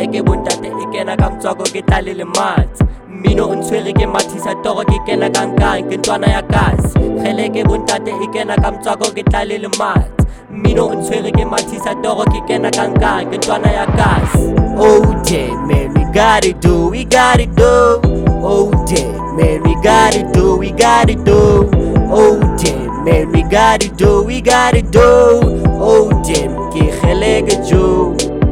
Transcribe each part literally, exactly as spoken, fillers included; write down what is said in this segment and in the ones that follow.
Kgele ke bontate e kena ka motswako ke tla le lematsi. Mmino o ntshwere ke mathisa toro ke kena ka nkang ke ntwana ya kasi. Kgele ke bontate e kena ka motswako ke tla le lematsi. Mmino o ntshwere ke mathisa toro ke kena ka nkang ke ntwana ya kasi. Oh damn man, we gotta do, we gotta do. Oh damn man, we gotta do, we gotta do. Oh damn man, we gotta do, we gotta do. Oh damn, ke kgele ke jo.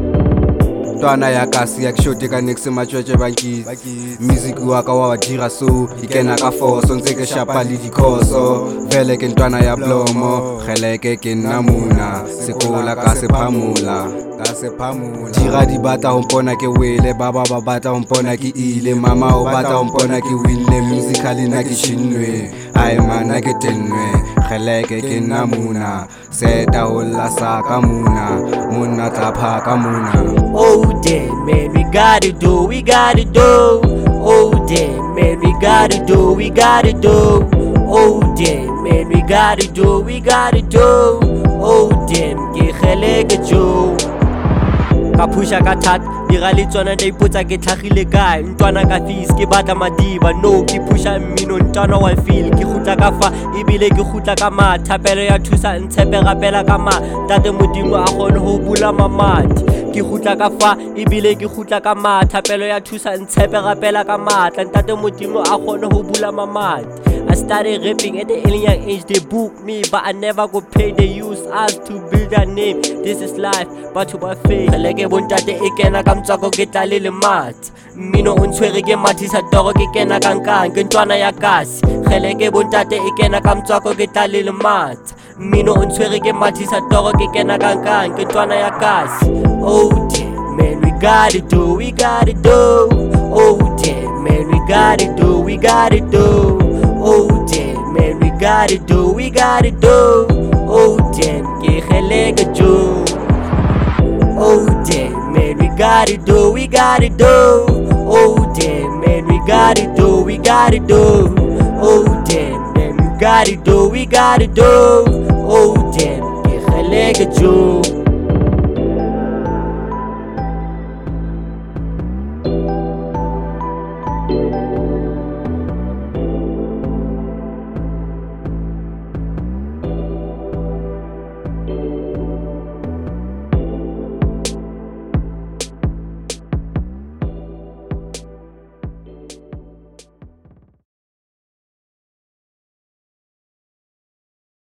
Twana ya kasi ya kshote ka next machwetse banki. Music wa ka wa dira so ikena ka force ntse ke shapa le dikhoso. Vele ke ntwana ya plomo, kgeleke ke namuna, sekola ka se phamula. Ka se phamula. Dira di bata ho mpona ke wele, baba ba bata ho mpona ke ile, mama o bata ho mpona ke winle, musically na ke shinwe. Ai man na ke tenwe, kgeleke ke namuna, seta ho la sa ka muna, muna tapa ka muna. Oh damn man, we gotta do, we gotta do. Oh damn man, we gotta do, we gotta do. Oh damn man, we gotta do, we gotta do. Oh damn, ke kgele ke jo. Ka pusha ka that, dira le tsona da ipotsa ke tlhagile kae. Ntwana ka fees ke batla madiba, no ke pusha mmino ntwana wa feel. Ke gutla ka fa ebile ke gutla ka matha, pelo ya thusa ntshepe rapela ka ma. Tate modimo a gone ho bula mamati. Ke gutla ka fa ebile ke gutla ka matha, pelo ya thusa ntshepe rapela ka matla. Tate modimo a gone ho bula mamati. I started rapping at the early young age, they booked me, but I never got paid, they used us to build their name. This is life, but to my faith. Kgele ke bontate e kena ka motswako ke tla le lematsi. Mmino o ntshwere ke mathisa toro ke kena ka nkang ke ntwana ya kasi. Kgele ke bontate e kena ka motswako ke tla le lematsi. Mmino o ntshwere ke mathisa toro ke kena ka nkang ke ntwana ya kasi. Oh damn man, we gotta do, we gotta do. Oh damn man, we gotta do, we gotta do. Oh damn man, we gotta do, we gotta do. Oh damn, ke kgele ke jo. Oh damn man, we gotta do, we gotta do. Oh damn man, we gotta do, we gotta do. Oh damn man, we gotta do, we gotta do. Oh damn, ke kgele ke jo.